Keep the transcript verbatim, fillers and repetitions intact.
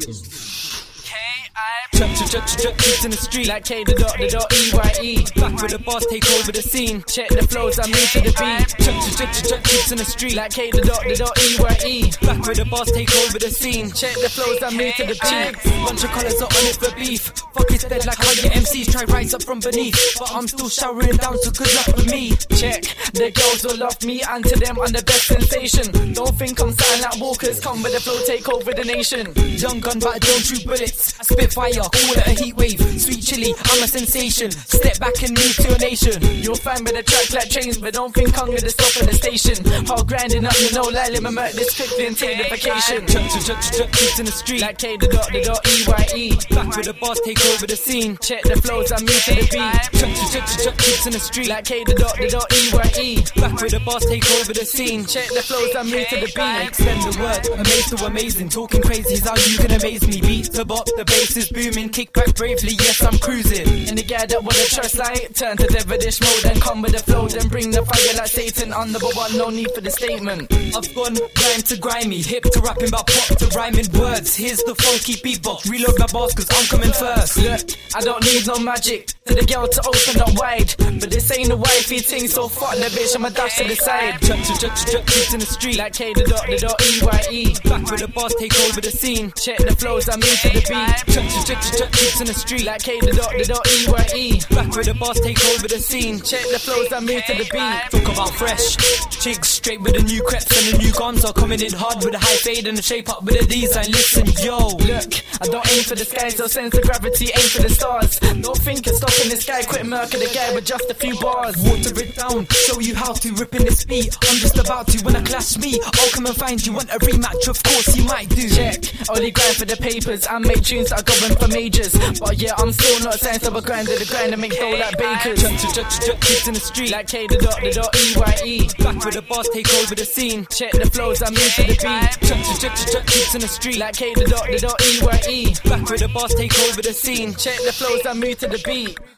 Chuck, chuck, chuck, chuck, kids in the street like K the dot, the dot, E Y E. Back with the boss, take over the scene. Check the flows, I move to the beat. Chuck, chuck, chuck, chuck, chuck, kids in the street like K the dot, the dot, E Y E. Back with the boss, take over the scene. Check the flows, I move to the beat. Bunch of colours are on it for beef. Fuck it's dead like how your M Cs try rise up from beneath. But I'm still showering down, so good luck with me. Check, the girls will love me, and to them I'm the best sensation. Don't think I'm sounding like walkers, come with the flow, take over the nation. Young gun, but I don't shoot bullets. I spit fire, call it a heat wave. Sweet chili, I'm a sensation. Step back and move to a nation. You'll find me the track like chains, but don't think I'm gonna stop at the station. Hard grinding up, you know, like let me murk this quickly and take the vacation. Chuck, chuck, chuck, chuck, kids in the street like K the dot, the dot, E Y E. Back with the boss, take over the scene. Check the flows, I move to the beat. Chuck, chuck, chuck, chuck, kids in the street like K the dot, the dot, E Y E. Back with the boss, take over the scene. Check the flows, I move to the beat. Extend the word, amazed to amazing. Talking crazy is how you can amaze me. Beat the bop, the bass is booming. Kick back bravely, yes I'm cruising. And the guy that wanna trust like turn to devilish mode and come with the flow, then bring the fire like Satan. I'm number one, no need for the statement. I've gone grime to grimy, hip to rapping, but pop to rhyming words. Here's the funky beatbox, reload my bars cause I'm coming first. Look, I don't need no magic to the girl to open up wide, but this ain't the wifey thing, so fuck the bitch, I'ma dash to the side. Chuck, chuck, chuck, chuck, kids in the street like K the dot, the dot, E Y E. Back with the boss, take over the scene. Check the flows, I move to the beat. Chuck, chuck, chuck, chuck, kids in the street like K the dot, the dot, E Y E. Back with the boss, take over the scene. Check the flows, I move to the beat. Talk about fresh chicks, straight with the new creps and the new guns are coming in hard with a high fade and a shape up with a design. Listen, yo, look, I don't aim for the sky, so sense of gravity, aim for the stars. Don't think you're stopping this guy, quit murking the guy with just a few bars. Water it down, show you how to rip in this beat. I'm just about to when I clash me. I'll come and find you, want a rematch, of course you might do. Check, only grind for the papers and make tunes that are going for majors. But yeah, I'm still not saying so I grind to the grind and make dough like bakers. Chuck, chuck, chuck, chuck, kids in the street like K the dot, the dot, E Y E. Back with the boss, take over the scene. Check the flows, I move to the beat. Chuck, chuck, chuck, chuck, chuck, kids in the street like K the dot, the dot, E Y E. Back with the boss, take over the scene. Check the flows, I move to the beat.